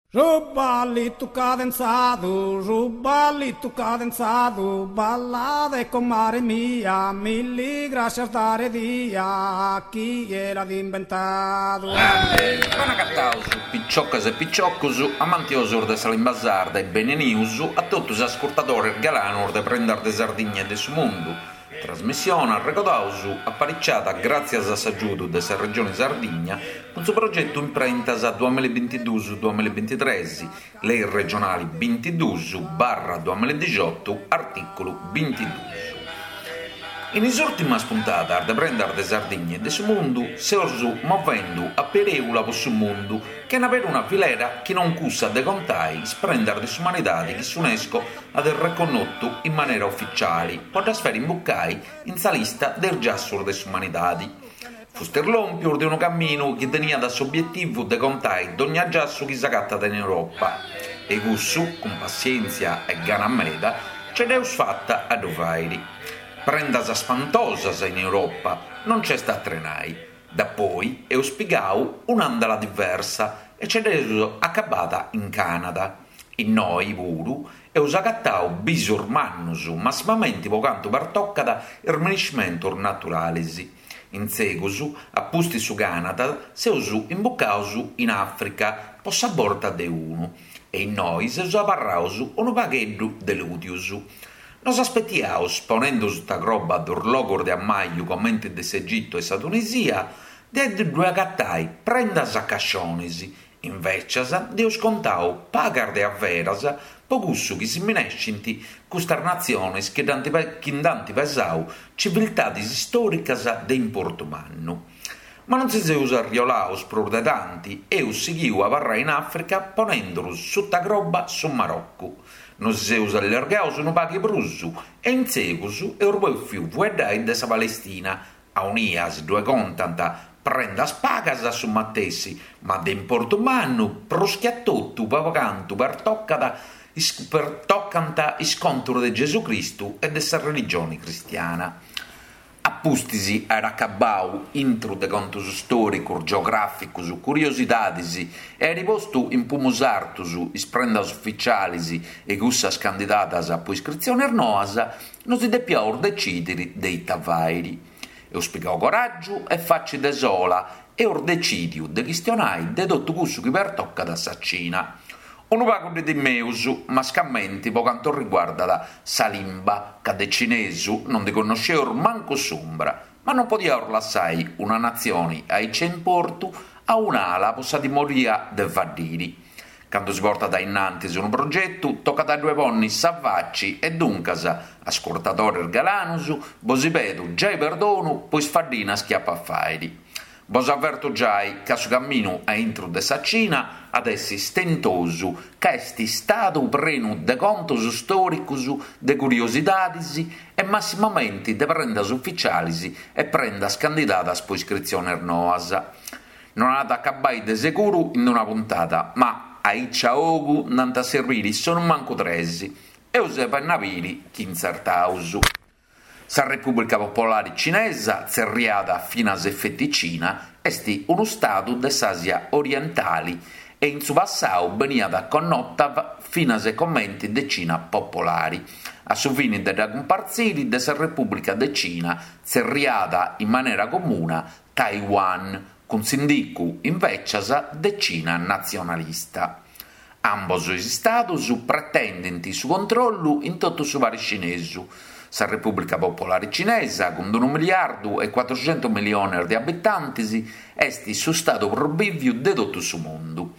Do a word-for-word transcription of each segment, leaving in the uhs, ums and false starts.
Rubalito cadenzado, rubalito cadenzado, ballade con mare mia, mille grazie dare dia, chi era inventato. Buonacatausu, picciocas e piccioccusu, amantioso de salimbasarda e beneniusu, a tutti gli ascoltatori galano de prendere de Sardegna de su mondo. Trasmissione arrecodausu apparicciata grazie a s'aggiuto della regione Sardegna con suo progetto imprentas a duemilaventidue duemilaventitré, lei regionali ventidue barra duemiladiciotto articolo ventidue. In ultima spuntata a prendere de Sardegna e de su mondo si orsu muovendo a pereula per su mondo che ne avere una filera che non cussa de contai sprendere de sumanità che s'UNESCO ha riconosciuto in maniera ufficiale per trasferire in buccai in sa lista del giassur de sumanità. Fuster l'ompio di un cammino che tenia da suo obiettivo de contai d'ogni giasso che s'agatta in Europa e cussu, con pazienza e gana meda, ce deus fatta a dovairi. Prendas spantosas in Europa, non c'è sta trenai. Da poi eu spiegau un'andala diversa e c'è reso accabata in Canada. In noi, puru, eus agattau bisurmannus, massimamente pocanto per toccada il rimeniscimento naturalesi. In segusu, appusti su Canada, seusu imbuccausu in Africa, possa borta de uno, e in noi seusu aparrausu un pagheddu de ludiusu. Nos aspettiaus, ponendosi ta groba d'orlogor de ammaglio commenti de Egitto e sa Tunisia, de due agattai prendas a cascionisi, inveciasa deus contau pagar de avveras pogussu chi si minescinti custar naziones che danti pesau civiltadis istoricas de importo mannu. Ma non si seus arriolaus pro de tanti, eus sighiu a varrà in Africa ponendolus sutta groba su Marocco. Non si seus allargaus un paghi brusu e in segusu europeu fiu vuedai de sa Palestina, a unias due contanta prendas pagas su mattessi, ma de importo mannu proschiattotu pavocantu per toccata per toccanta iscontro de Gesù Cristu e de sa religione cristiana. Appustisi a raccabau intro de contus storicus, geograficus, curiosidadis e ripostu in pumusartus is prendas ufficialis e gussas candidatas a pu iscrizione ernoas, non si depiaur decidere dei tavairi. Eu spigau coraggio e facci de sola e or decidiu de chistionai de tutto cussu chi per tocca da saccina. Un pago di meusu, ma scammenti po' quanto riguarda la salimba, che de cinesu non di conosceur manco sombra, ma non podiaur lassai una nazione ai c'importu a un'ala possa di moria de vadiri. Quando si porta da innanti su un progetto, tocca da due ponni savvacci e duncas, ascoltatori galanusu, bosipedu già i perdono, poi sfardina schiappa affairi. Vos avverto già che su cammino a intro de saccina ad essi stentosu che esti stato prenu de contos storicus, de curiosidadis e massimamente de prendas ufficialis e prendas candidatas po iscrizione ernoas. Non ad accabai de sicuro in una puntata, ma a icciaogu nanta serviri sono manco tresi e usepa naviri chinzartausu. Sa Repubblica Popolare Cinese, zerriata fino a effetticina, esti uno stato dell'Asia orientale e in su passau veniva connota fino a commenti de Cina popolari. A su fine della comparsili della Repubblica de Cina, zerriata in maniera comune Taiwan, con sindicu inveciasa de Cina nazionalista. Ambos i status pretendenti su controllo in tutto su vari cinesu. Sa Repubblica Popolare Cinese, con un miliardo e quattrocento milioni di abitanti, esti su stato probivio de tutto su mondo.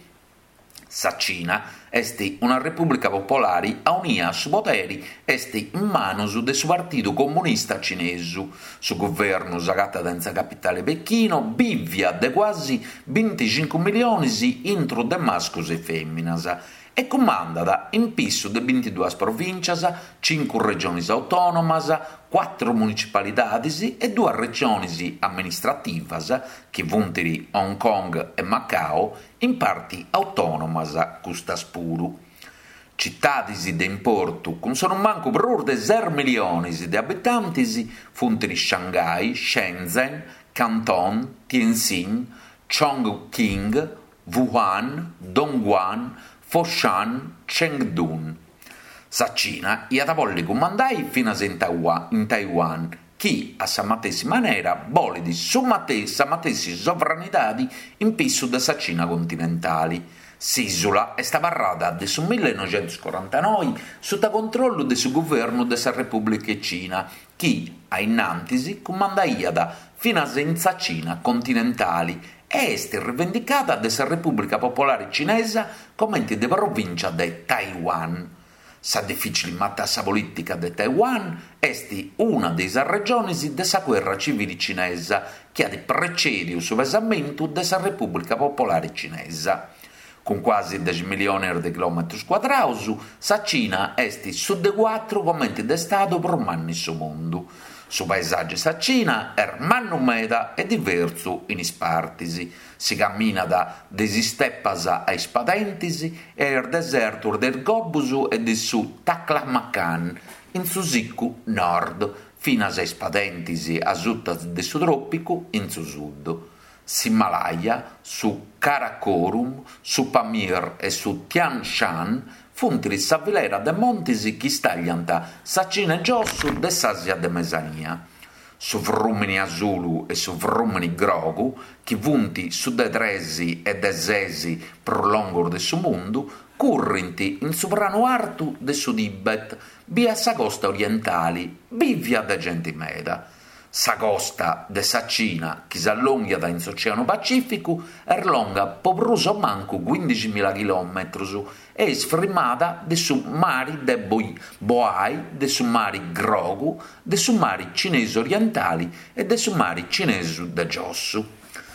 Sa Cina esti una Repubblica Popolare a unia su poteri esti in mano su de su partito comunista cinese. Su governo sagatta denza capitale Pechino, bivia de quasi venticinque milioni intro de mascos e femminas e comandata in pisso de ventidue provincias, cinque regioni autonomas, quattro municipalidades e due regioni amministrativas, che vuntiri Hong Kong e Macao, in parti autonomas custas puru. Cittadis de importo, con sono manco per de zero milioni di abitanti, funtiri Shanghai, Shenzhen, Canton, Tianjin, Chongqing, Wuhan, Dongguan, Foshan Chengdun. Sa Cina iat volli comandare fino in Taiwan, in Taiwan chi, a sa matessi maniera, volidi su matessi, sa matessi sovranità in pissu de sa Cina continentali. S'isula è stata barrata nel millenovecentoquarantanove sotto controllo del suo governo della Repubblica Cina, che a innantisi comandaiada fino a senza Cina continentali e è rivendicata della Repubblica Popolare Cinese come ente di provincia di Taiwan. Sa difficile matassa politica di Taiwan è una delle regioni della guerra civile cinese che ha preceduto il sovessamento della Repubblica Popolare Cinese. Con quasi dieci milioni di chilometri quadrati, sa Cina è su de quattro commenti di Stato per manni su mondo. Su paesaggio sa Cina è manno meta e diverso in ispartisi. Si cammina da desi steppas ai spadentisi e il deserto del Gobusu e di su Taklamakan, in su Siku nord, fino ai spadentisi a sud del su tropico in su sud. Himalaya, su Karakorum, su Pamir e su Tian Shan, funtili sa vilera de montisi chi staglianta sa Cina e giossu de s'Asia de Mesania. Su vrumini Azulu e su vrumini Grogu, chi vunti su de tresi e de sesi per longo de su mondo, currenti in sovrano artu de su Tibet, via sa costa orientali, vivia de gente meda. Sa costa de sa Cina, che s'allunga da in Oceano Pacifico, è lunga popruso manco quindicimila chilometri e è sfrimmata de su mari de Boai, de su mari Grogu, de su mari cinesi orientali e de su mari cinesi de Giossu.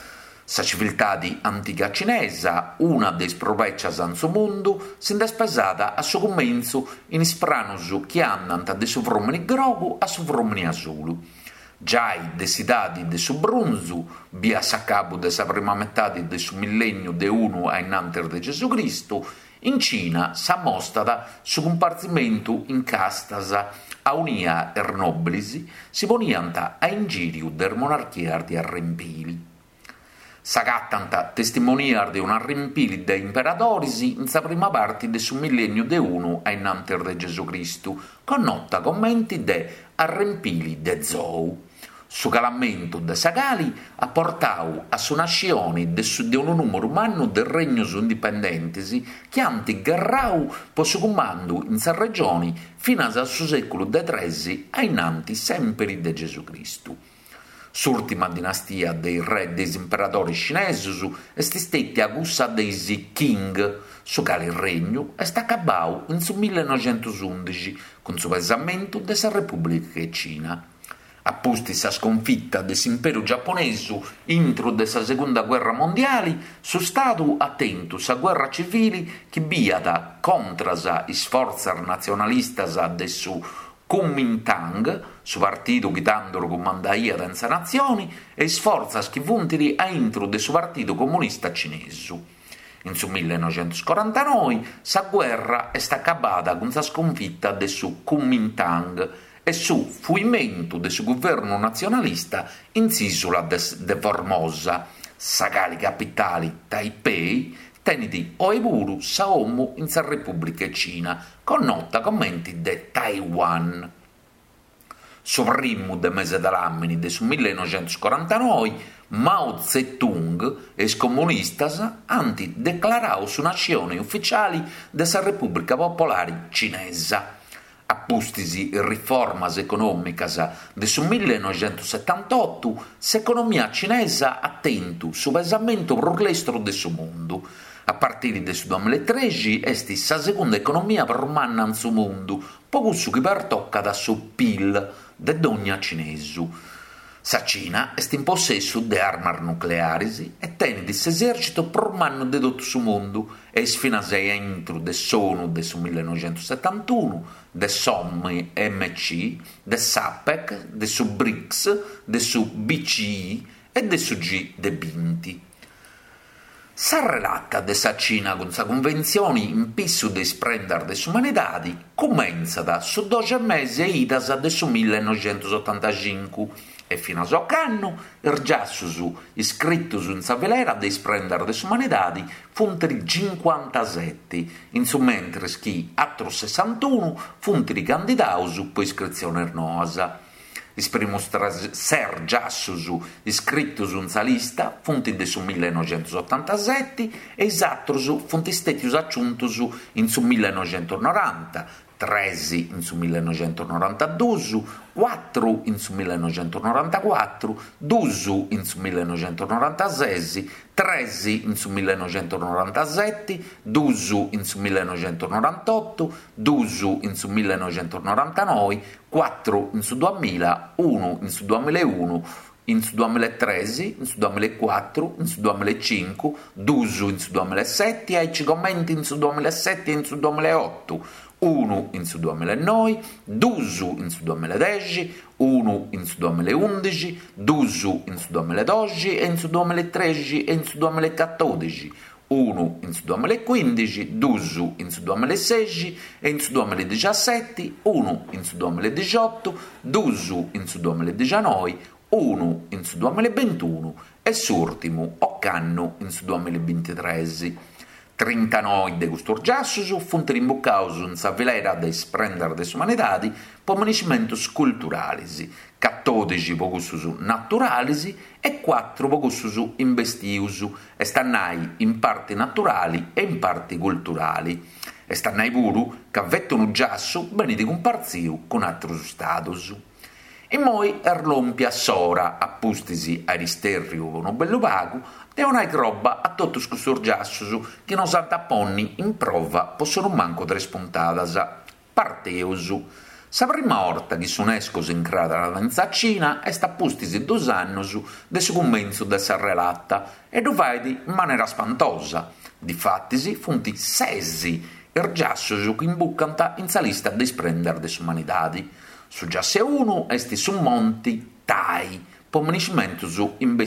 Sa civiltà di antica cinese, una dei proveccias al suo mondo, si è spesata a suo commenzo in ispranusu che andano de su vrumini Grogu a su vrumini Azulu. Giai de sidadi de su Brunzu, via s'accabu de sa prima metà de su millennio de uno a innanter de Gesù Cristo, in Cina sa mostrata su compartimento in castas a unia er noblisi si ponianta a ingiriu der monarchia di arrempili. S'agattanta testimoniar de un arrempili de imperatorisi in sa prima parte de su millennio de uno a innanter de Gesù Cristo, con nota commenti de arrempili de Zou. Su calamento de Sagali ha portato a su nazione de, su, de un numero umano de regnos indipendentesi che hanno guerrau per su comando in sa regioni fino al suo secolo de tresi a innanti sempre de Gesù Cristo. S'ultima dinastia dei re dei imperatori cinesi è stata Augusta dei Qing, su quale il regno è stato accabato in su millenovecentoundici con su pesamento della Repubblica Cina. Appusti sa sconfitta dell'impero giapponese intro della seconda guerra mondiale, su stato attento sa guerra civile che biada contra i sforzi nazionalisti de su Kuomintang, su partito che tanto comandaia denza nazioni, e sforzi che vuntili a intro del suo partito comunista cinese. In su millenovecentoquarantanove, sa guerra è stata acabata con la sconfitta del su Kuomintang e su fuimento del suo governo nazionalista in s'isola de, de Formosa, sa cali capitali Taipei, teniti oeburu sa omu in sa Repubblica Cina, con nota commenti de Taiwan. Su primo de mese dell'anno del millenovecentoquarantanove, Mao Zedong e i comunisti hanno declarato su nazioni ufficiali della Repubblica Popolare Cinese. Appustisi riformas economicas del millenovecentosettantotto, l'economia cinese attento su pesamento per l'estero del suo mondo. A partire del duemilatredici è la seconda economia per manna in suo mondo, poco su che pertocca da su P I L de dogna cinese. Sa Cina è in possesso di armi nucleari e tiene di esercito per manno di tutto il mondo e sfina sei entro del sono del millenovecentosettantuno, del S O M M C, del SAPEC, del su BRICS, del su B C I e del su G venti. Sa relata de sa Cina con sa convenzione in pissu dei sprendar de umanidadi comincia da su doce mesi e idas del su millenovecentottantacinque E fino a soccanno, er giassus iscrittus in sa velera de isprender de s'umanidadi funteri cinquantasette, in su mentre chi altro sessantuno funteri candidaus po iscrizione noasa. Is primus ser giassus iscrittus in sa lista funt de su millenovecentottantasette e is atros funt stetius acciuntus in su millenovecentonoranta, tresi in su millenovecentonovantadue, quattro in su millenovecentonovantaquattro, due in su millenovecentonovantasei, tresi in su millenovecentonovantasette, due in su millenovecentonovantotto, due in su millenovecentonovantanove, quattro in su duemila, uno in su duemilauno, in su duemilatredici, in su duemilaquattro, in su duemilacinque, due in su duemilasette e ci commenti in su duemilasette e in su duemilaotto, uno in su duemilanove, due in su duemiladieci, uno in su duemilaundici, due in su duemiladodici e in su duemilatredici e in su duemilaquattordici, uno in su duemilaquindici, due in su duemilasedici e in su duemiladiciassette, uno in su duemiladiciotto, due in su duemiladiciannove, uno in su duemilaventuno e s'ultimo occanno in su duemilaventitré. trentanove de custos giassus funt rimbuccaus in sa velera de isprender de s'umanidadi po municimentus culturalis, catodici po cussus naturalis e quattro po cussus investius, e stannai in parte naturali e in parte culturali. E stannai puru ca vettunu giassu benidi comparziu con atrus status. E moi erlompia sora, appustisi a risterriu con un bello pagu, e una roba a totus custos giassus che non s'antapponni in prova possono manco tre spuntadas. Parteus. Sa prima orta che s'unesco s'incrada in Cina est appustisi dos annos de su commenzo de sa relatta e lo vedi in maniera spantosa. Difattisi funti sesi er giassus che imbuccanta in sa lista de isprender de s'umanidadi. Su giasse uno esti su monti Tai, po municimentus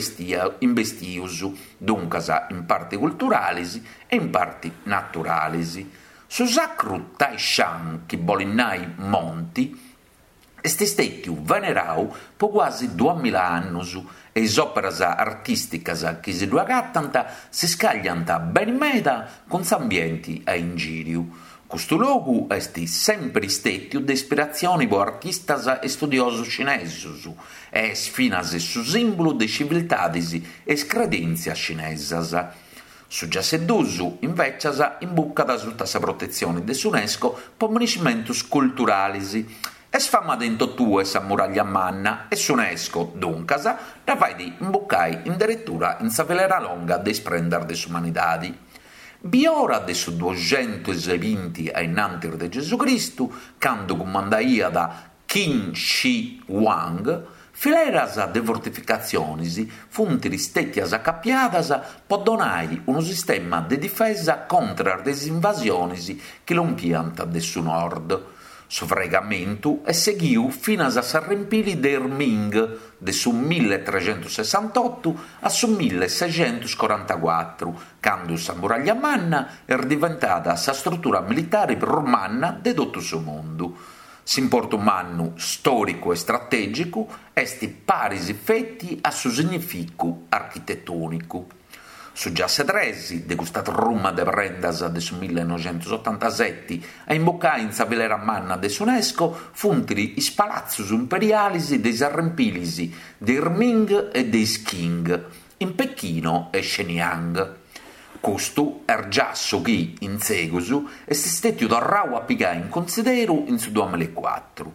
investius, duncas in parte culturalis e in parte naturalis. Su sacru Tai Shan, chi bolinnai monti, est stetiu venerau po quasi duemila annus e is operas artisticas chi si lu agattant si scagliant bene meda con s'ambienti a ingiriu. Custu logu est sempre stetiu de ispirazione po artistas e studiosus cinesus, e es finas su simbolu de civiltadis e credentias cinesas. Su giasseddusu, invecias, imbuccat sutta sa protezione de s'UNESCO po municimentus culturalis. Es fama dentro tue sa muraglia manna e s'UNESCO, duncas, la fai di imbuccai in direttura in sa velera longa de isprender de s'umanidadi. Biora de su duecentoventi a innantir de Gesù Cristu, cando comandaia da Qin Shi Huang, fileras de fortificazionis funt ristettias accappiadas po donai un sistema de difesa contra le invasionis che l'ompiant de su nord. Su fregamentu e seguiu finas a s'arrempili de Erming de su milletrecentosessantotto a su milleseicentoquarantaquattro, cando sa muraglia manna er diventata sa struttura militare romana de tutto su mondo. S'importo mannu storico e strategico esti paris effetti a su significu architettonicu. Su giasse tresi, de custat Roma de prendas de su millenovecentottantasette, a imboccai in sa velera manna de s'UNESCO funtiri is palazzus imperialis de is arrempilis de Erming e de Qing, in Pechino e Shenyang. Custu er giasso chi, in segusu, est stetiu torrau a pigai in consideru in su duemilaquattro.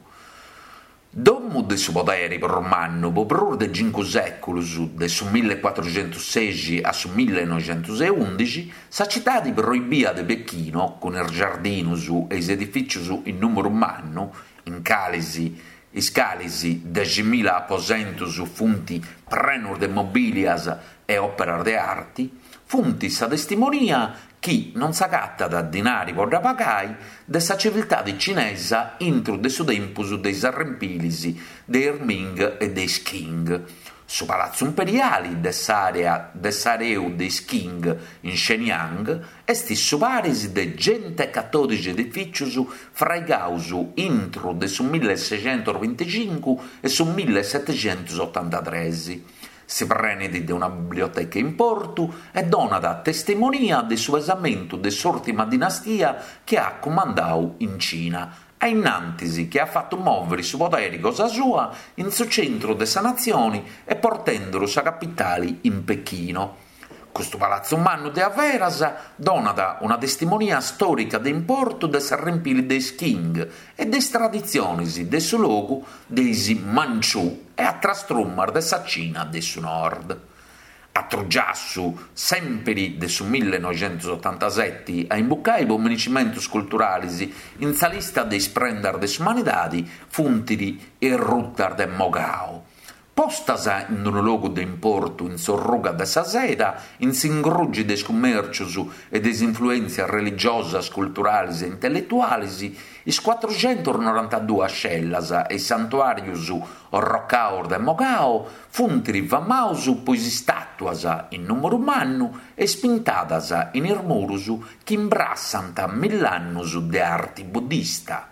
Domu de su poderi romano po prur de cinque seculus, de su millequattrocentosei a su millenovecentoundici, sa citadi proibia de Pechino, con er giardinus e is edificius in numero mannu, in calisi, is calisi decimila aposentus funti prenur de mobilias e operas de arti, funti sa testimonia chi non s'agatta da dinari por da pagai de sa civiltadi cinesa intro de su tempus de is arrempilis de Erming e de Qing. Su palazzo imperiali dess'area dess'areu de Qing in Shenyang esti su paris de centoquattordici edificius fraigausu intro de su milleseicentoventicinque e su millesettecentottantatré. Si prenedi de una biblioteca in portu e donat testimonia de su esamento de s'ultima dinastia che ha comandau in Cina, e innantisi che ha fatto muovere su potere cosa sua in su centro de sa nazioni e portendolo sa capitali in Pechino. Questo palazzo umano de Averas donata una testimonia storica de importo de s'arrempili de Qing e de tradizionisi de su logu dei Manciù e a trastrummar de sa Cina de su nord. A Trugiassu, sempre de su millenovecentottantasette, a imbuccare i bommenicimentos culturali in sa lista dei sprendar de s'umanidadi, funtiri e ruttar de Mogao. Postasa in un luogo de importo in sorruga de sa seda, in s'ingruggi de scommercios e des influenzias religiosas, culturali e intellettuali, is quattrocentonovantadue ascellas e i santuarius Roccaor de Mogao funtiri vamaus pois statuas in numero mannu e spintadas in irmurus che imbrassant mill'annus de arti buddista.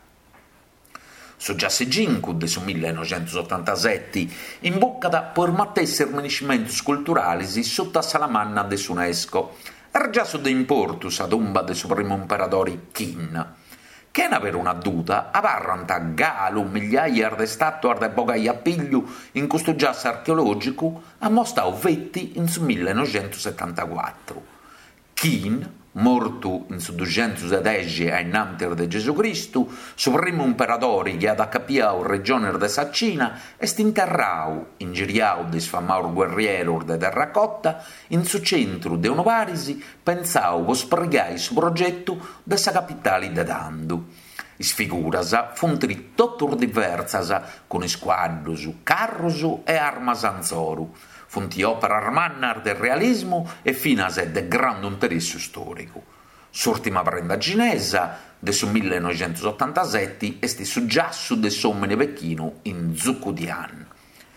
Su giasse cinque de su millenovecentottantasette imboccata per mattesser menicimentos culturalis sotto a Salamanna de s'UNESCO, ergiasso de importus a tomba de su primo imperatore Qin. Che ne avere una duda, avarrant a galo migliaia de statuar de bogai a pigliu in questo giasse archeologico ammostau vetti in su millenovecentosettantaquattro. Qin, morto in su duecentododici a innanter de Gesù Cristo, su primo imperatore che ad accapiau regione de sa Cina, est interrau, ingiriau de sfamaur guerriero de terracotta, in su centro de Unovarisi, pensau vos pregai su progetto de sa capitale de Dandu. Is figuras funtri tottur diversas, con squadros, carros e armas anzoru. Funti opera armannar del realismo e finas de grande interesse storico. S'ultima prenda cinesa de su millenovecentottantasette esti su giassu de sommene Pechino in Zucudian.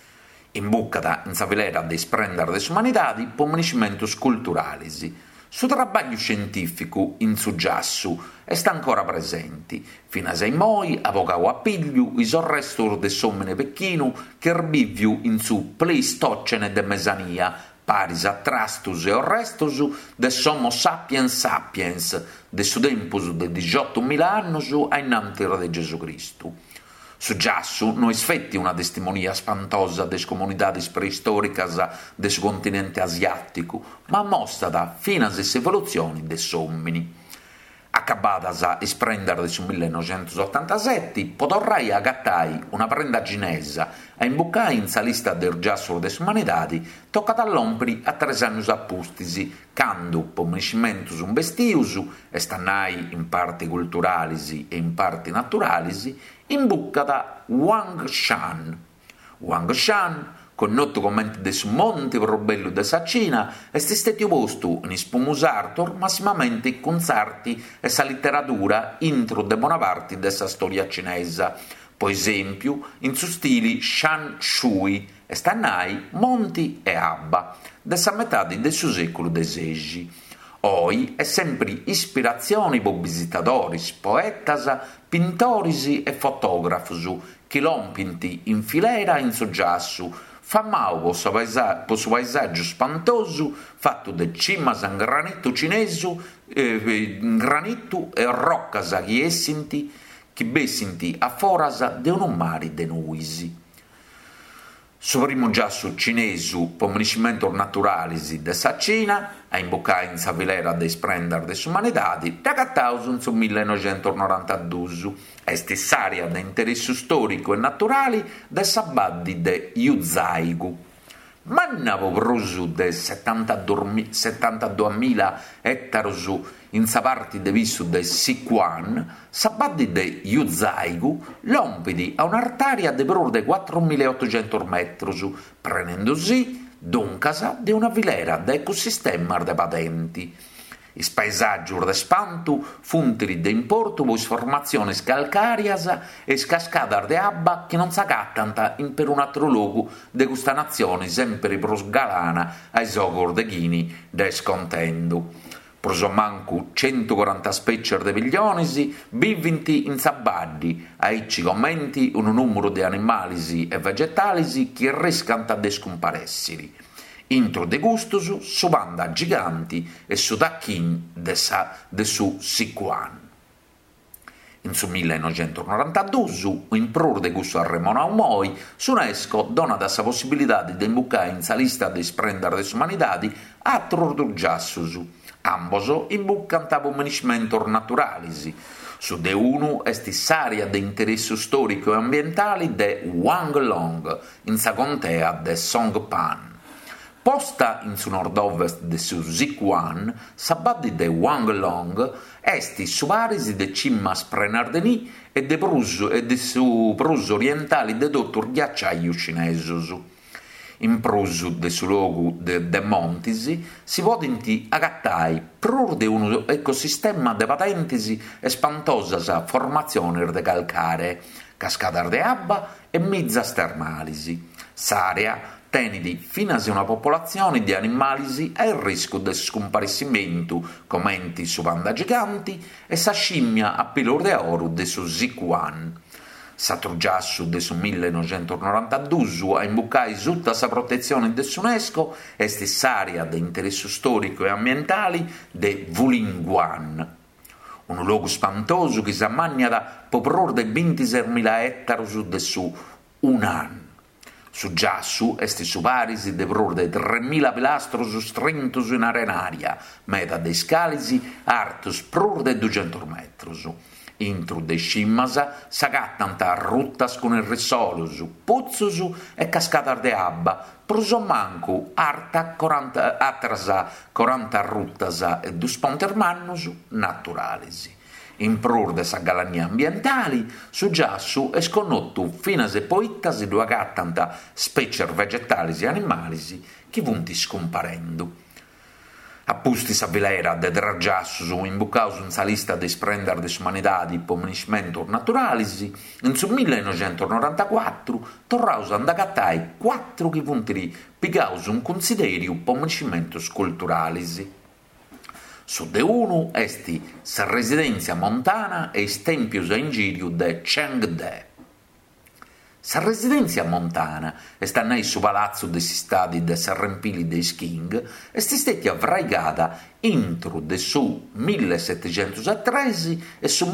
Imbuccata in sa filera de sprendar de s'umanidadi po municimentos culturalis. Su trabaglio scientifico in su giassu est ancora presenti, fino a sei moi avogau a pigliu is restos de sommene Pechino che erbiviu in su pleistocene de Mesania, paris a trastus e restos de Homo sapiens sapiens, de su tempus de diciottomila annus a innanter de Gesù Cristo. Su giassu no isfetti una testimonia spantosa des comunidades preistoricas de su continente asiatico, ma mostrata finas es evoluzioni de sommini. Accabadas is prendere de su millenovecentottantasette, potorrai agattai una prenda cinesa a imbuccare in sa lista del giasso de s'umanidadi toccata all'ompri a tres annus appustisi, cando po municimentus investius, e stannai in parti culturalis e in parti naturalis, imbuccata Wang Shan. Wang Shan, connoto come de su monte probello de sa Cina, est stato posto in spumusartor massimamente con sarti e sa letteratura intro de bona parte de sa storia cinesa, per esempio in su stili Shan Shui, e stannai Monti e Abba, de sa metà del suo secolo desessi. Oi è sempre ispirazione per visitatori, poetas, pittori e fotografi che lompinti in filera in su giassu, famau per su paesaggio, paesaggio spantoso fatto de cimas in granito cinese, eh, in granito e roccas che essinti, che bessinti a foras de un mare de nuisi. Su primo giassu cinesu po municimentos naturalis de sa Cina, a imboccare in sa filera de sprendar de s'umanidadi, ragattaus in su millenovecentonovantadue, est s'area de interesse storico e naturali de sa baddi de Yuzaigu. Mannavo prusu de settantaduemila ettaros in sa parte de vissu de Sichuan, sa baddi de Yuzaigu lompidi a un'artaria de per de quattromilaottocento metros, prenendosi duncasa de una filera de ecosistema de patenti. Is paesaggi de spantu funtili de importu vois formazioni calcarias e cascadar de abba che non s'agattant in per un altro luogo de questa nazione sempre pros galana ai sogor de ghini de scontendu. Proso mancu centoquaranta specie de viglionisi vivinti in sabaddi, ai ci commenti un numero di animalisi e vegetalisi che riscant de scomparessili. Intro de gustus su banda giganti e su dacchin de, sa, de su Sicuan. In su millenovecentonovantadue, in prur de gusto a Remonaumoi, s'UNESCO dona da sa possibilità di imbuccare in sa lista de sprendere de umanidadi altro urgiassus. Ambos imbuccant a punishmentos naturalisi. Su de unu est s'area de interesse storico e ambientale de Wanglong, in sa contea de Songpan. Posta in su nord-ovest de su Sicuan, s'abbaddi de Wanglong est su parisi de cimmas prenardeni e de prus e de su prus orientali de dottor ghiacciaiu cinesus. In prus de su logu de, de montisi si podinti agattai prur de un ecosistema de patentisi e spantosas formaziones de calcare, cascadar de abba e mizzas termalisi. S'area tenidi fino a una popolazione di animalisi a il rischio del scomparissimento, commenti su panda giganti e sa scimmia a pilor de oro de su Sicuan. S'atrugiassu de su millenovecentonovantadue a imbuccare tutta sa protezione de s'UNESCO est s'area de interesse storico e ambientali de Wulinguan. Un luogo spantoso che s'ammagna po pror de ventiseimila ettaros de su Unan. Su giassu est su parisi de pror de tremila pilastros strintus in arenaria, meta de scalisi artus pror de duecento metros. Intru de scimmas s'agattant a ruttas con il rissolus, puzzus e cascatar de abba, proso mancu arta quaranta, atras quaranta ruttas e dus pontermannus naturalisi. In prur de sa galania ambientali, su giassu è sconnottu finas e poittas du agattant specie vegetalisi e animalisi chi vunti scomparendo. Appusti sa vilera de dragiassus imbuccaus in sa lista de sprender de s'umanidadi po punishmentos naturalisi, in su millenovecentonovantaquattro torraus and agattai quattro chi vuntiri pigaus un consideriu po punishmentos culturalisi. Su de unu esti sa residenza montana e is tempius a ingiriu de Chengde. Sa residenza montana est annei su palazzo de si stadi de s'arrempili de King est steti avraigata intro de su millesettecentotredici e su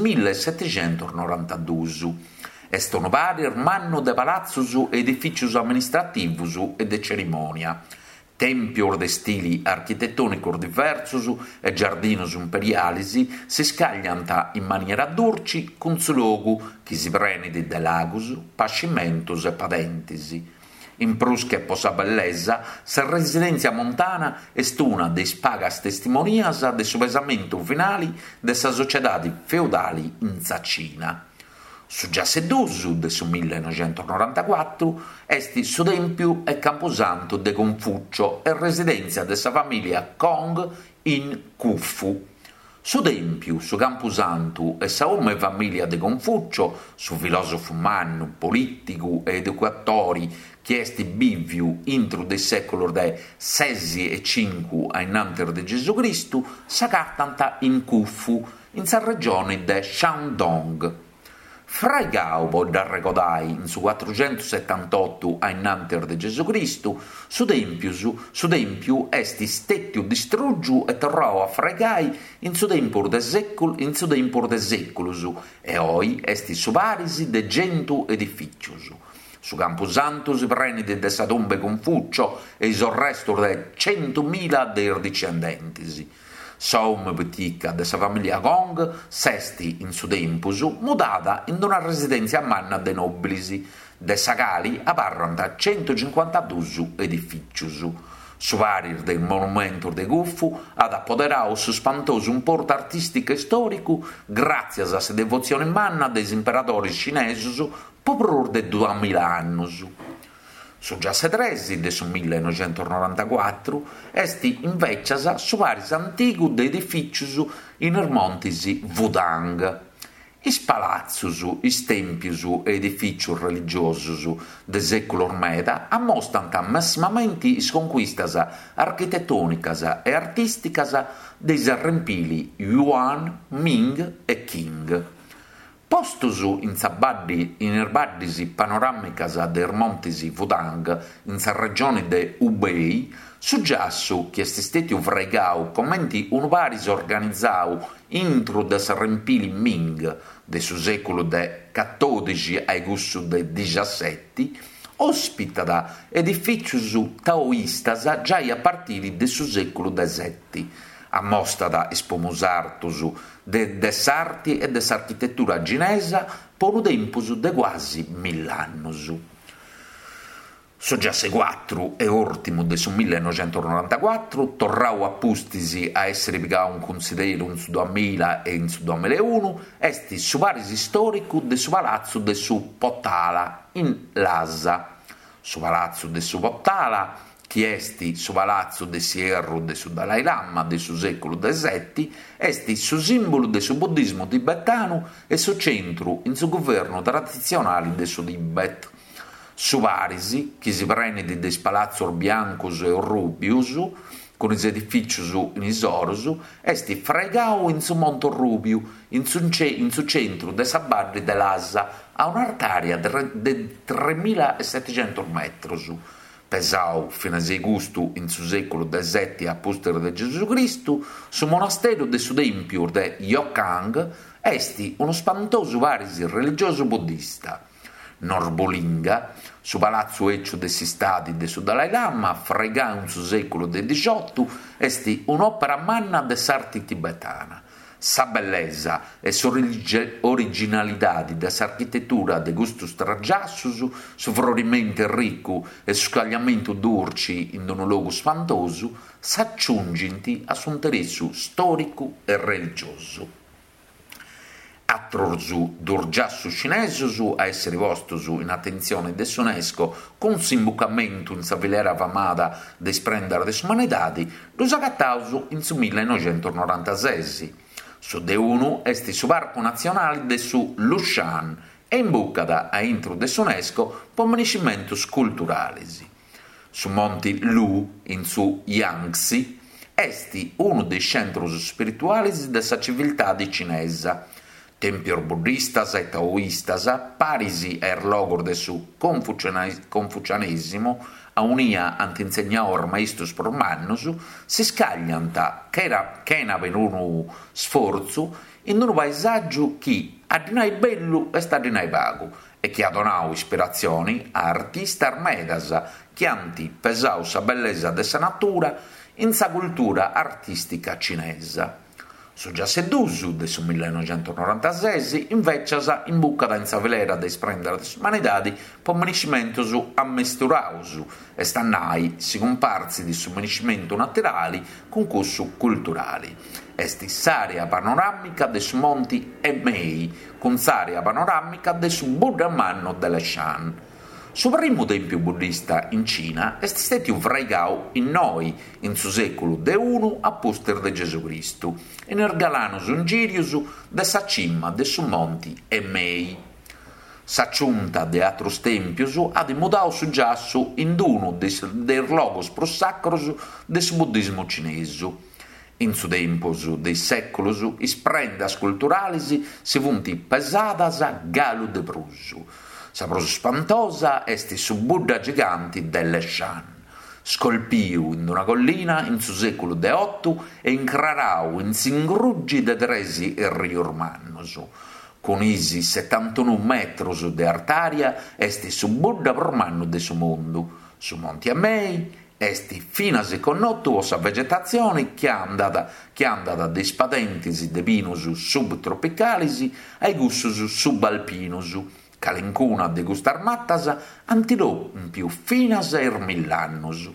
millesettecentonovantadue. Est un pari manno de palazzus edificius amministrativus e de cerimonia. Tempior de stili architettonicos diversus e giardinus imperialisi si scagliant in maniera durci cun su logu chi si prenidi de lagus, pascimentus e patentisi. In prus che po sa bellesa, sa residenza montana est una de pagas testimonias de su pesamento finali de sa sociedadi feudali in sa Cina. Su giasseddusu de su millenovecentonovantaquattro est su tempiu e camposanto de Confucio e residenza de sa famiglia Kong in Khufu. Su tempiu, su camposanto e sa ome famiglia de Confucio, su filosofo mannu, politicu e educatori che est biviu intro de secolo de sesi e cinque ainanter de Gesù Cristu, s'agattant in Khufu, in sa regione de Shandong. Fra i Gaubo da recordai in su quattrocentosettantotto ainanter de Gesù Cristu, su tempiu, su tempiu est stettiu distruggiu e torrau a fregai in su tempor de secul, in su tempor de seculus, e oi est su parisi de gentu edificius. Su Camposanto si prenide de sa tombe Confucio e is restos de centomila de discendentisi. Som petica de sa famiglia Gong s'esti in su tempus mudata in una residenza manna de nobilisi, de sa cali aparrant centocinquantadue edificius. Su parir del monumento de Khufu ad appoderau su spantosu un porto artistico e storico grazie a sa devozione manna des imperatori cinesus po prur de duemila annus. Su già sedresi de su millenovecentonovantaquattro esti inveciasa su varis antigu de edificius in ermontisi Wudang. Is palazzus, is tempius e edificius religiosus de secolo ormeda ammostant massimamente is conquistas architettonicas e artisticas de is arrempili Yuan, Ming e Qing. Postus in sabaddi in erbaddisi panoramicas de ermontisi Wudang in sa regione de Hubei, su giassu chi est stetiu vregau commenti un varis organizzau intro de s'arrempili Ming de su secolo de catodici ai gussu de diciassette, ospita edificius taoistas già a partire de su secolo de sette, ammostada espomusartus de des arti e des architettura ginesa por tempus de quasi mill'annus. So già se quattro e ortimu de su millenovecentonovantaquattro torrau appustisi a essere pigau un considero in su duemila e in su duemilauno esti su varis storicu de su palazzo de su Potala in Lhasa. Su palazzo de su Potala, chi esti su palazzo de Sierro de su Dalai Lama de su secolo de sette, esti su simbolo de su buddismo tibetano e su centru in su governo tradizionale de su Tibet. Su varisi, chi si prende des palazzos biancos e rubius, con is edificius in isorus, esti fregau in su Monte Rubiu, in su, in su centru de sa barri de Lhasa, a un'artaria de tremilasettecento metros, pesau fino a sei gustu in su secolo de sette a postere de Gesù Cristo, su monastero de su tempio de Yokkang, esti uno spantoso varisi religioso buddista. Norbolinga, su palazzo eccio de si stati de su Dalai Lama, fregà in su secolo de diciotto, esti un'opera manna de s'arte tibetana. Sa bellesa e s'originalità de s'architettura de gustus tragiassus, su florimento ricco e su scagliamento d'urci in un luogo spantoso, s'aggiunginti a su interessu storico e religioso. Attrorsu d'urgiassu cinesusu a essere postusu in attenzione de s'UNESCO con s'imbucamento in sa filera famada de sprendere de s'umanidadi, los agattausu in su millenovecentonovantasei. Su de unu esti su parco nazionale de su Lushan e imbuccada a intro de s'UNESCO po municimentus culturalis. Su monti Lu, in su Yangtze, esti uno dei centros spiritualis de sa civiltà di cinesa. Tempior buddistas e taoistas, parisi er logor de su confucianesimo, a unia antinsegnor maistus pro mannus, si scaglianta che era che unu sforzo in un paesaggio chi adinai bello e stadinai pago e che ha donato ispirazioni a artista armedas che anti pesau sa bellezza de sa natura in sa cultura artistica cinese. Su già sedusu de su millenovecentonovantasei inveciasa in buccada in sa velera de sprendere de s'umanidadi po municimentus ammesturausu e stannai si comparsi di su municimentu naturali con cussu culturali. Esti s'area panoramica de su monti Emei con s'area panoramica de su Buddha manno delle Shan. Su primo tempio buddista in Cina est stetiu fregau in noi in su secolo de unu a poster de Gesù Cristo, in ergalanus ungirius de sa cimma de su monti Emei. Sa ciunta de atros tempius ad imudau su giassu in uno der logos prosacros de su buddismo cinesu. In su tempus dei seculus is prendas culturalis si funti pesadas a galu de prusu. Sa prosa spantosa esti su Buddha giganti delle Shan. Scolpiu in una collina in su secolo de otto e incrarau in s'ingruggi de tresi e riormannus. Con isi settantuno metros de artaria esti su Buddha pormanno de su mondo. Su monti Emei esti fina se connottu o sa vegetazione che andata che andata de spadentisi de pinus subtropicalis ai gussus subalpinus. Calincuna de gustar mattas antilò in più finas er millannus.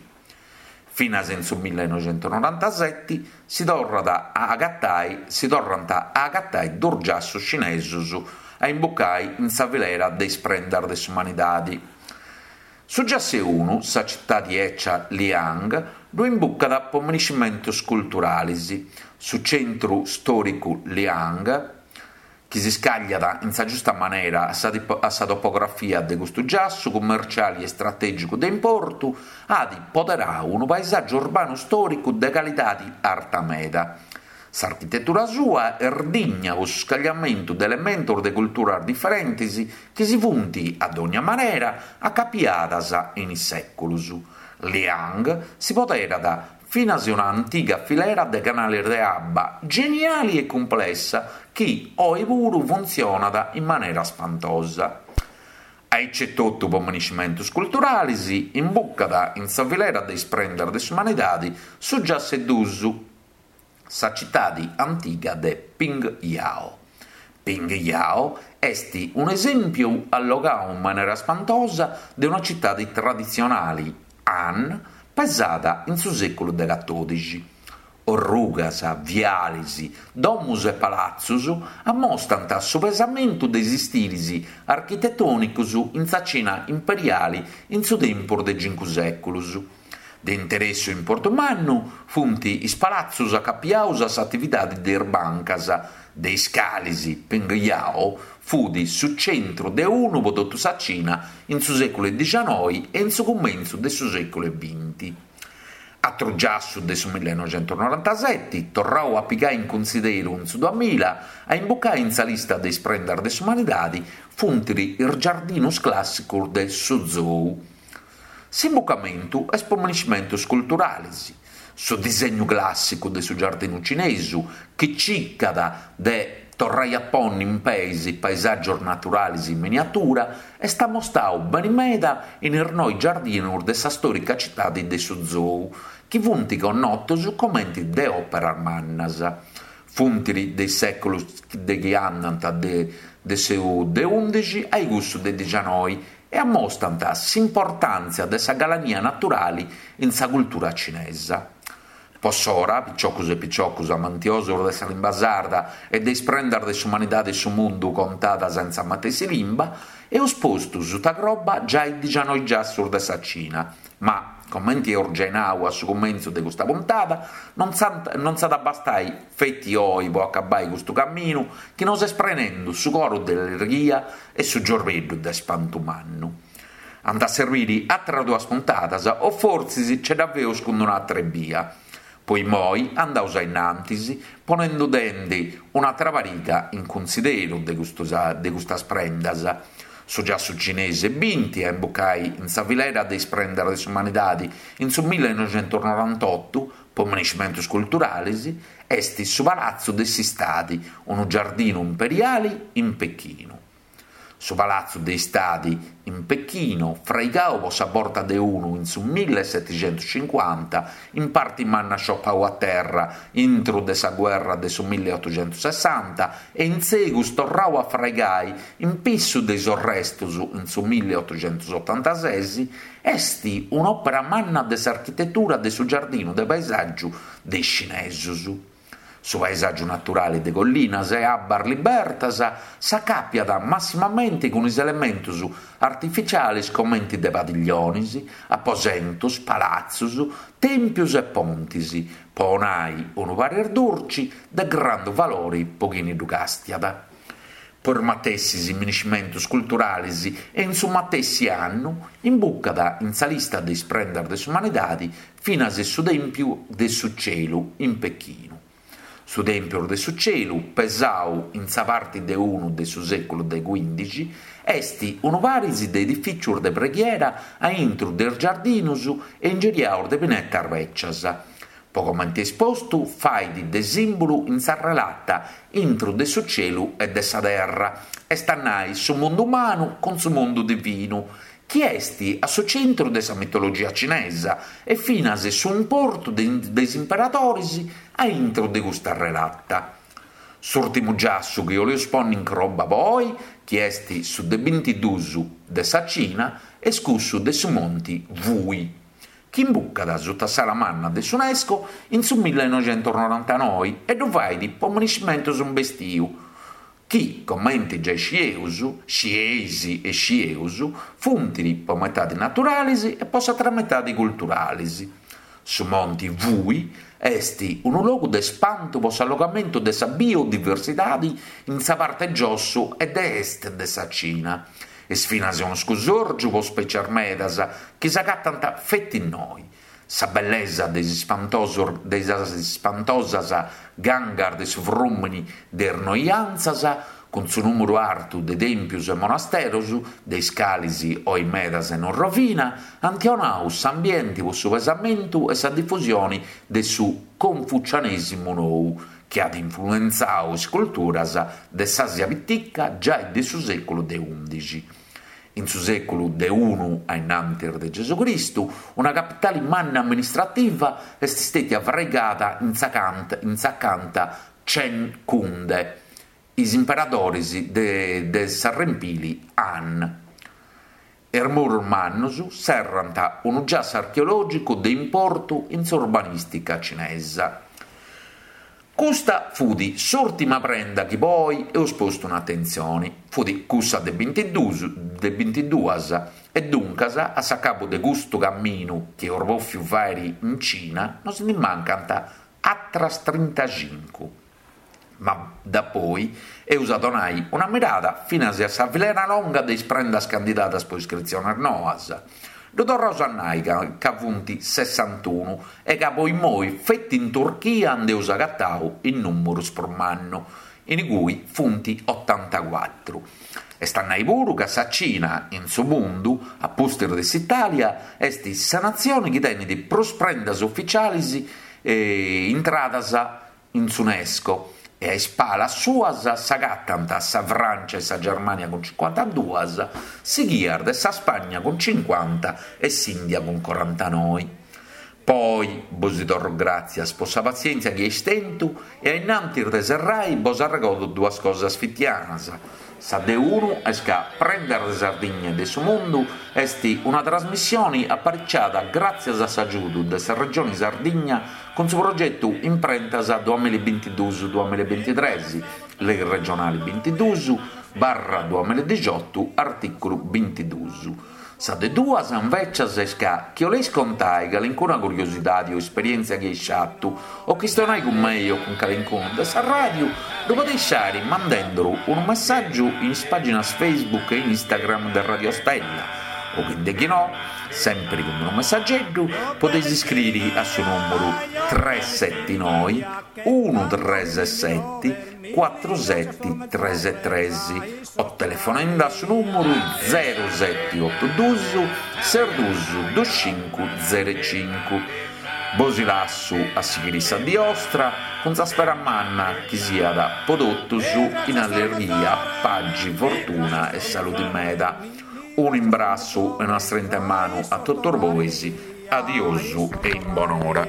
Finas in su millenovecentonovantasette si torrada a agattai si torranta a agattai d'urgiassu cinesus a imbuccai in sa velera de sprendere de s'umanidadi. Su Giasse uno, sa città di Eccia Liang, lo imbocca da pommeniscimentos culturalisi, su centro storico Liang, che si scaglia in sa giusta maniera a sa topografia de questo giasso commerciale e strategico de importo, ad ipoderà un paesaggio urbano storico de qualità di arta meda. S'architettura sua è digna con scagliamento di elementi de cultura differenti che si funti ad ogni maniera accapiadas in seculus. Liang si potera da fino a un'antica filera di canali di abba geniali e complessa che oi pure funziona in maniera spantosa. A eccetto pommeniscimentos culturali, in bocca in sa filera di sprendere de umanidadi su già sedusu sa città antica de Pingyao. Pingyao esti un esempio allogao in maniera spantosa di una città di tradizionali Han pesata in su secolo decatodici. Orrugas, vialisi, domus e palazzus ammostrant su pesamento dei stili architettonicus in sa Cina imperiali in su tempo de cinque seculus. De interesse in Portomannu funti is palazzus accappiaus a attività de bancas, dei scalisi Pingyao fudi su centro de uno vodotto sa Cina in su secolo diciannove e in su commenzo de su secolo venti. A Trogiassu de su millenovecentonovantasette torrau a pigare in considero in su duemila a imboccare in sa lista dei sprendere de umanidadi funtiri il giardinus classicus de Suzhou. S'imboccamento è spommeniscimentos culturalis, su disegno classico de su giardino cinesu che ciccada de torrai a ponni in paesi, paesaggi naturali in miniatura e sta mostrando ben meda in er noi giardino de sa storica città di de Suzhou, che funti connottos commenti de opera mannas. Funtiri dei secoli de che annanta de, de seu de undici ai gusto de diciannove e ammostrano l'importanza dessa galania naturali in sa cultura cinese. Possora, picciocus e picciocus amantiosos dessa limba sarda e dei sprendere de s'umanità de su mondo contata senza matesi limba, e os postus ta groba già i diciannove giassur dessa Cina, ma commenti orgenau a su commenzo de questa puntata, non sa, non sa da bastai fetti oi po accabai questo cammino che nos esprenendo su coro dell'ergia e su giorveddo de spantumannu. Anda a servire altre due puntatas o forse c'è davvero con un'altra via. Poi moi andaus innantisi, ponendo denti un'altra varica in considero de questa sprendas. So già su cinese vinti a imboccai in sa filera dei sprendere de umanidadi in su millenovecentonovantotto, pommeniscimentos culturalis, esti su palazzo dessi stati, un giardino imperiale in Pechino. Su palazzo dei stati in Pechino, freigavo sa porta de uno in su millesettecentocinquanta, in parte manna scioccau a terra intro de sa guerra de su milleottocentosessanta e in segus torrau a freigai in pissu de sorrestus in su milleottocentottantasei, esti un'opera manna de s'architettura de su giardino de paesaggio de cinesus. Su paesaggio naturale de collinas e abbar libertas s'accappiada massimamente con is elementus artificialis commenti de padiglionis, apposentus, palazzus, tempius e pontis, ponai unu parer durci de grande valori pochini ducastiada. Per matessi miniscimentus culturalis e in su matessi annu imbuccada in sa lista de sprendere de s'umanidadi fino a su tempio de su cielo in Pechino. Su tempio de su cielu, pesau in sa parte de uno de su secolo de quindici, esti unu parisi de edificiur de preghiera a intru del giardinus e ingeriaur de pinetta arveccias. Poco manti espostu, faidi de simbolu in sa relatta intru de su cielu e de sa terra, e stannai su mondo umano con su mondo divino, chi esti a su centro de sa mitologia cinesa e fino a se su un porto de, des imperatoris a intro de questa relatta. S'ultimo giassu che io le esponno in roba poi, chi esti su de ventidusu de sa Cina e scussu de su monti Vui, chi imbucca da sotto sala manna de s'UNESCO in su millenovecentonovantanove e dovai di pommeniscimento su un bestiu, chi commenti già scieus, sciesi e scieus, funtili po metadi naturalisi e posa tra metadi culturalisi. Su monti vui esti un luogo de spanto po s'allogamento de sa biodiversità in sa parte giossu ed est de sa Cina. E sfinasi uno scusorgiu po speciar medas che s'agattant fetti in noi. Sa bellezza dei spantosas gangar de su vrumini der noianzas, con su numero artu de tempius e monasteros, dei scalisi o i medas e non rovina, antionaus ambienti po su pesamento e sa diffusione de su confucianesimo nou, che ad influenzau culturas de s'Asia Pittica già de su secolo de undixi. In su secolo de unu a innantir de Gesù Cristu, una capitale manna amministrativa est stata avregata in sacanta, in sacanta Chen Kunde, is imperadoris de, de s'arrempili Han. Ermur mannus serrant un gias archeologico de importu in s'urbanistica cinese. Custa fu di s'ultima prenda che poi e ho sposto un'attenzione. Fu di cussa de ventidue e duncas a sa capo de gusto cammino che orvò più vari in Cina non se ne mancanta attras trentacinque. Ma da poi è usato nai una mirata fino a sa filera longa dei sprendas candidatas po iscrizione noas. Dottor Rosannai che avunti sessantuno e che poi moi fetti in Turchia andeusa gattau in numero sprommanno, in cui funti ottantaquattro. E stannai puru che sa Cina in su mondo, a poster dell'Italia, esti sa nazione che tiene di prosprendas ufficialis e entradas in s'UNESCO. E a spalla suas s'agattant sa Francia e sa Germania con cinquantadue, seguiard sa Spagna con cinquanta e s'India con quarantanove. Poi, bositor grazias po sa pazienza che estentu e a innantir de serrai vos arregodo due cose fittianas. Sa de uno es che prender de Sardegna de su mondo esti una trasmissione apparecciata grazie a s'agiuto de sa regione Sardegna con su progetto Imprentas duemilaventidue duemilaventitré, le regionali ventidue barra duemiladiciotto articolo ventidue. Sa de due invece es che chi volesse contare che alcuna curiosità o esperienza che hai fatto o che stonai con me o con qualcuno da sa radio lo potete lasciare mandandolo un messaggio in pagina Facebook e Instagram del Radio Stella o quindi che no, sempre con un messaggetto potete iscrivervi a suo numero tre sette nove uno tre sette quattro sette tre tre o telefonando a suo numero zero sette otto due sei due due cinque zero cinque. Bosi lassu a Sigirissa di Ostra con sa spera manna che sia da prodotto su in allergia, paggi, fortuna e salute meda. Un imbrasso e una stretta in mano a Dottor Boesi, adiosu e in buon'ora.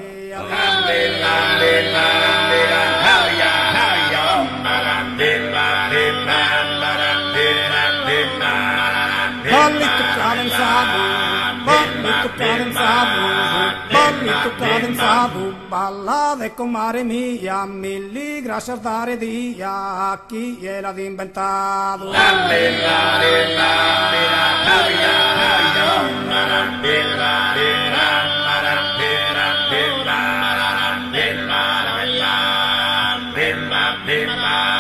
Bolli toccare in sabu, bolli toccare in sabu, bolli toccare in sabu, ballate con mare mia, milli grazie a dare dia a chi gliel'ha inventato. Bella, bella, bella, bella, bella.